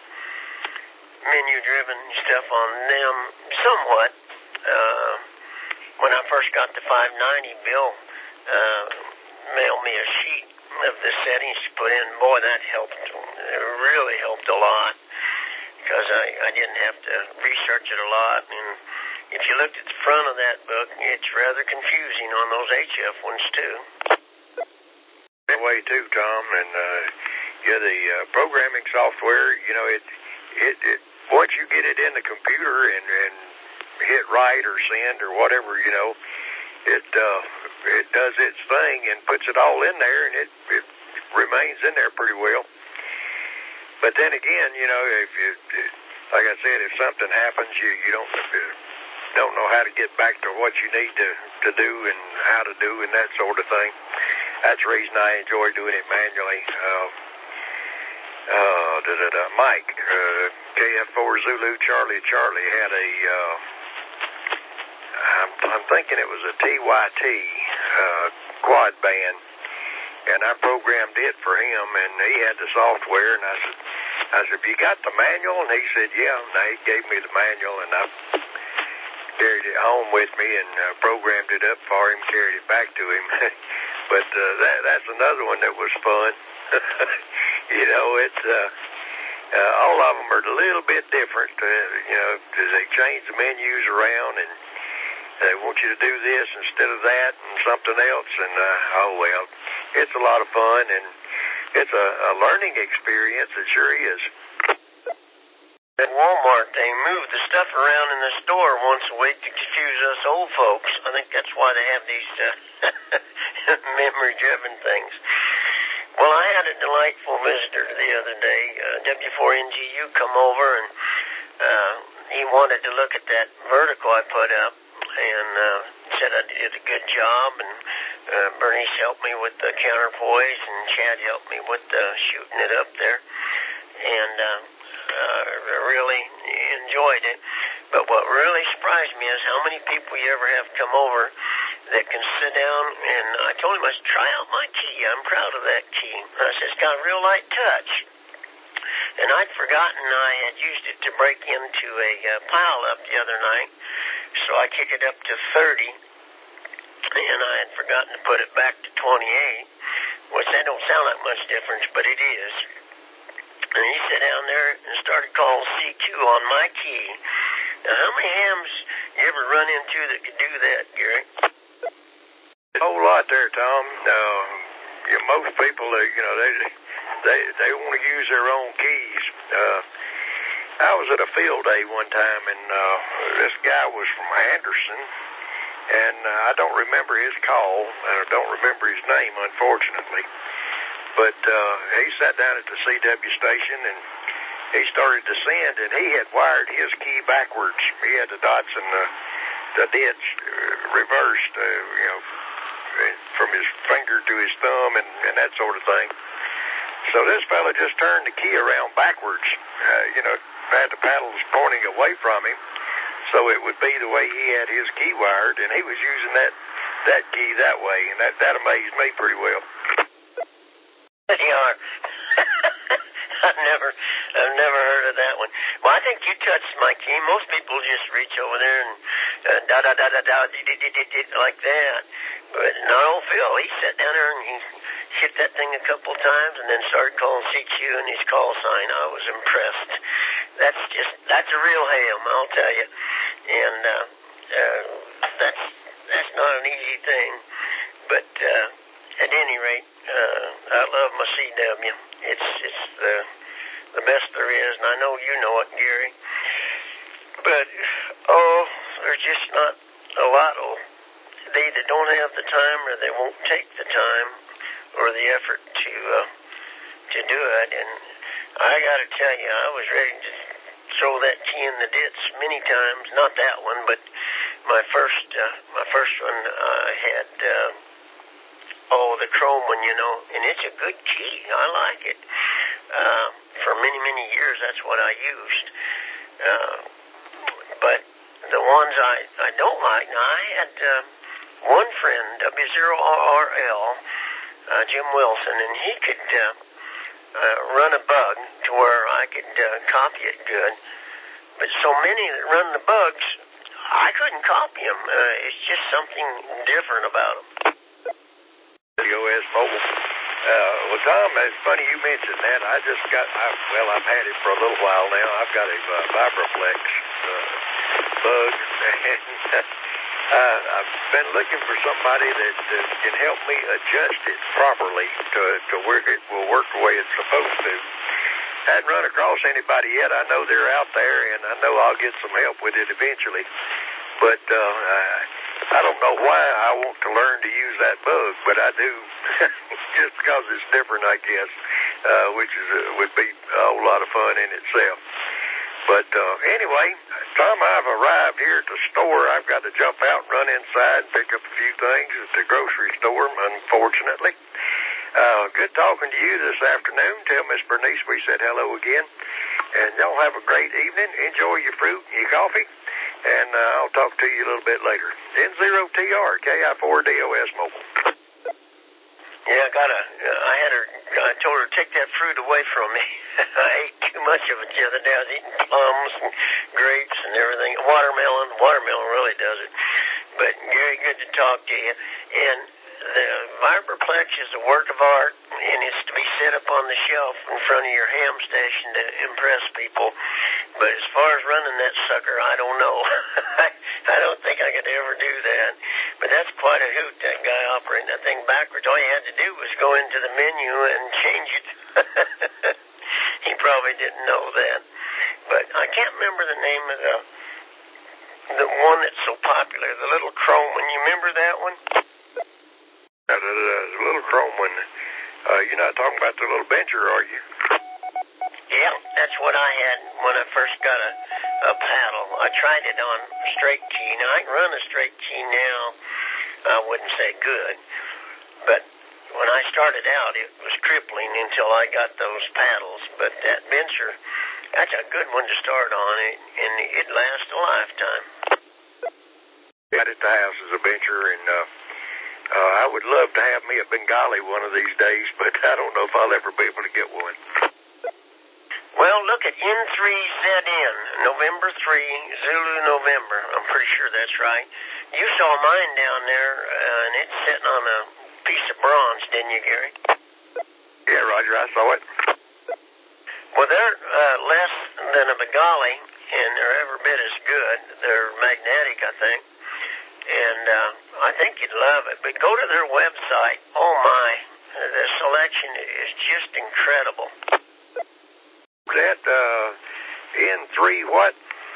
menu-driven stuff on them somewhat. Uh, when I first got the five ninety, Bill uh, mailed me a sheet of the settings to put in. Boy, that helped. It really helped a lot because I, I didn't have to research it a lot. And if you looked at the front of that book, it's rather confusing on those H F ones, too. That way, too, Tom. And, uh, yeah, the uh, programming software, you know, it, it, it, once you get it in the computer and, and hit write or send or whatever, you know, it, uh, it does its thing and puts it all in there, and it, it remains in there pretty well. But then again, you know, if you, like I said, if something happens, you, you don't don't know how to get back to what you need to, to do and how to do and that sort of thing. That's the reason I enjoy doing it manually. Uh, uh, da, da, da. Mike, uh, K F four Zulu Charlie Charlie had a, uh, I'm, I'm thinking it was a T Y T uh, quad band, and I programmed it for him, and he had the software, and I said, I said, "You got the manual?" And he said, "Yeah." And he gave me the manual, and I carried it home with me and uh, programmed it up for him, carried it back to him. But uh, that, that's another one that was fun. You know, it's uh, uh, all of them are a little bit different. Uh, you know, because they change the menus around, and they want you to do this instead of that and something else. And uh, oh well, it's a lot of fun, and it's a, a learning experience. It sure is. At Walmart, they move the stuff around in the store once a week to confuse us old folks. I think that's why they have these uh, memory-driven things. Well, I had a delightful visitor the other day. Uh, W four N G U come over, and uh, he wanted to look at that vertical I put up, and uh, said I did a good job, and uh, Bernice helped me with the counterpoise, and Chad helped me with uh, shooting it up there, and uh, uh, really enjoyed it. But what really surprised me is how many people you ever have come over that can sit down, and I told him, I said, try out my key. I'm proud of that key. I said, it's got a real light touch. And I'd forgotten I had used it to break into a uh, pile up the other night, so I kicked it up to thirty, and I had forgotten to put it back to twenty-eight, which that don't sound like much difference, but it is. And he sat down there and started calling C Q on my key. Now, how many hams you ever run into that could do that, Gary? A whole lot there, Tom. Uh, you know, most people, uh, you know, they they they want to use their own keys. Uh, I was at a field day one time, and uh, this guy was from Anderson, and uh, I don't remember his call, and I don't remember his name, unfortunately. But uh, he sat down at the C W station, and he started to send, and he had wired his key backwards. He had the dots and the, the dits uh, reversed, uh, you know, from his finger to his thumb and, and that sort of thing. So this fella just turned the key around backwards, uh, you know, had the paddles pointing away from him, so it would be the way he had his key wired, and he was using that, that key that way, and that, that amazed me pretty well. They are. I've never, I've never heard of that one. Well, I think you touched my key. Most people just reach over there and uh, da da da da da like that. But not old Phil. He sat down there and he hit that thing a couple times and then started calling C Q and his call sign. I was impressed. That's just, that's a real ham, I'll tell you. And uh, uh, that's that's not an easy thing. But uh, at any rate, uh, I love my C W. It's it's the the best there is, and I know you know it, Gary. But oh, there's just not a lot of they either don't have the time or they won't take the time or the effort to uh, to do it. And I got to tell you, I was ready to throw that key in the ditch many times. Not that one, but my first uh, my first one I had. Uh, Oh, the chrome one, you know, and it's a good key. I like it. Uh, for many, many years, that's what I used. Uh, but the ones I, I don't like, now I had uh, one friend, W zero R R L, uh, Jim Wilson, and he could uh, uh, run a bug to where I could uh, copy it good. But so many that run the bugs, I couldn't copy them. Uh, it's just something different about them. O S Mobile. Uh, well, Tom, it's funny you mentioned that. I just got, I, well, I've had it for a little while now. I've got a uh, Vibraflex uh, bug, and uh, I've been looking for somebody that uh, can help me adjust it properly to, to where it will work the way it's supposed to. I hadn't run across anybody yet. I know they're out there, and I know I'll get some help with it eventually. But uh, I, I don't know why I want to learn to use that bug, but I do, just because it's different, I guess, uh, which is uh, would be a whole lot of fun in itself. But uh, anyway, Tom, I've arrived here at the store. I've got to jump out and run inside and pick up a few things at the grocery store, unfortunately. Uh, good talking to you this afternoon. Tell Miss Bernice we said hello again. And y'all have a great evening. Enjoy your fruit and your coffee. And uh, I'll talk to you a little bit later. N zero T R, K I four D O S Mobile. Yeah, I got a, I had her, I told her to take that fruit away from me. I ate too much of it the other day. I was eating plums and grapes and everything. Watermelon, watermelon really does it. But Gary, good to talk to you. And the Vibraflex is a work of art, and it's to be set up on the shelf in front of your ham station to impress people. But as far as running that sucker, I don't know. I don't think I could ever do that. But that's quite a hoot, that guy operating that thing backwards. All you had to do was go into the menu and change it. He probably didn't know that. But I can't remember the name of the the one that's so popular, the little chrome one. You remember that one? Uh, the, the little chrome one. Uh, you're not talking about the little bencher, are you? Yeah, that's what I had when I first got a, a paddle. I tried it on straight key. Now, I can run a straight key now. I wouldn't say good. But when I started out, it was crippling until I got those paddles. But that bencher, that's a good one to start on, and it lasts a lifetime. Got at the house as a bencher, and uh, uh, I would love to have me a Bengali one of these days, but I don't know if I'll ever be able to get one. Well, look at N three Z N, November three, Zulu November. I'm pretty sure that's right. You saw mine down there, uh, and it's sitting on a piece of bronze, didn't you, Gary? Yeah, Roger, I saw it. Well, they're uh, less than a Bengali, and they're every bit as good. They're magnetic, I think. And uh, I think you'd love it. But go to their website. Oh, my. The selection is just incredible. That, uh, N three what?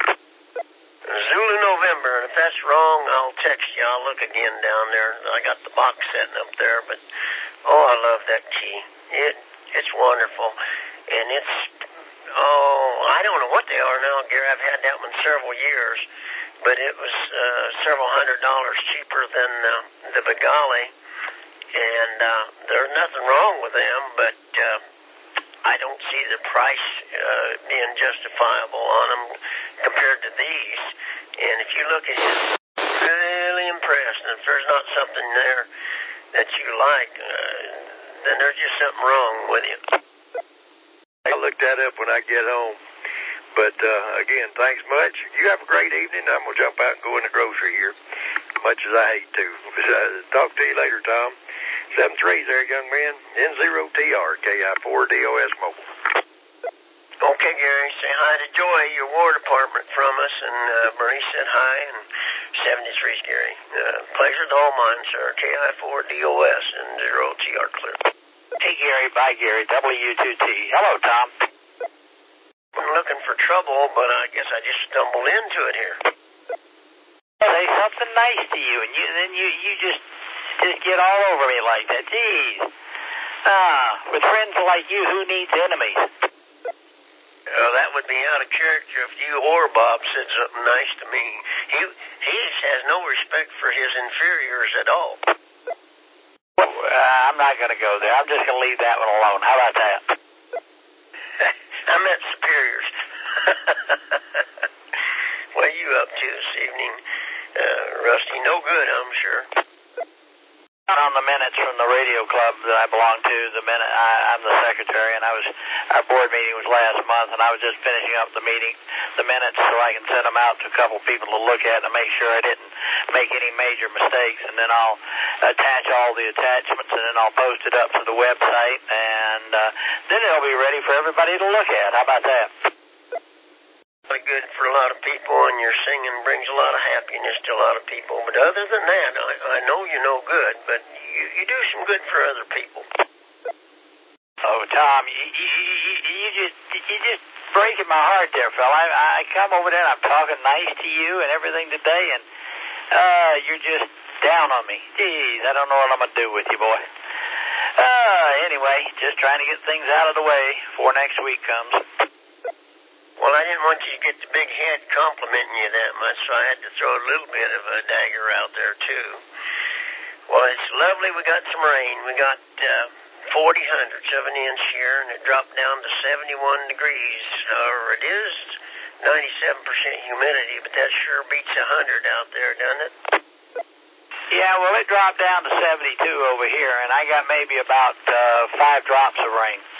Zulu November. And if that's wrong, I'll text you. I'll look again down there. I got the box setting up there. But, oh, I love that key. It It's wonderful. And it's, oh, I don't know what they are now, Gary. I've had that one several years. But it was uh, several hundred dollars cheaper than uh, the Bengali. And uh, there's nothing wrong with them, but uh, I don't see the price uh, being justifiable on them compared to these. And if you look at it, really impressed. And if there's not something there that you like, uh, then there's just something wrong with you. I'll look that up when I get home. But, uh, again, thanks much. You have a great evening. I'm going to jump out and go in the grocery here, much as I hate to. Talk to you later, Tom. seven three there, young man. N zero T R, K I four D O S Mobile. Okay, Gary. Say hi to Joy, your War Department, from us. And uh, Bernice said hi. And seventy-three's Gary. Uh, pleasure to all mine, sir. K I four D O S and zero T R clear. Hey, Gary. Bye, Gary. W two T. Hello, Tom. I'm looking for trouble, but I guess I just stumbled into it here. Say something nice to you, and you then you, you just just get all over me like that. Jeez. Ah, with friends like you, who needs enemies? Well, that would be out of character if you or Bob said something nice to me. He he has no respect for his inferiors at all. Well, uh, I'm not going to go there. I'm just going to leave that one alone. How about that? I meant superiors. What are you up to this evening, uh, Rusty? No good, I'm sure. On the minutes from the radio club that I belong to, the minute I, I'm the secretary, and I was our board meeting was last month, and I was just finishing up the meeting, the minutes, so I can send them out to a couple people to look at and make sure I didn't make any major mistakes, and then I'll attach all the attachments, and then I'll post it up to the website, and uh, then it'll be ready for everybody to look at. How about that? Good for a lot of people, and your singing brings a lot of happiness to a lot of people. But other than that, I, I know you're no good, but you, you do some good for other people. Oh, Tom, you, you, you, you just you just breaking my heart there, fella. I, I come over there and I'm talking nice to you and everything today, and uh, you're just down on me. Jeez, I don't know what I'm gonna do with you, boy. Uh, anyway, just trying to get things out of the way before next week comes. Well, I didn't want you to get the big head complimenting you that much, so I had to throw a little bit of a dagger out there, too. Well, it's lovely. We got some rain. We got uh, forty hundredths of an inch here, and it dropped down to seventy-one degrees. Or it is ninety-seven percent humidity, but that sure beats one hundred out there, doesn't it? Yeah, well, it dropped down to seventy-two over here, and I got maybe about uh, five drops of rain.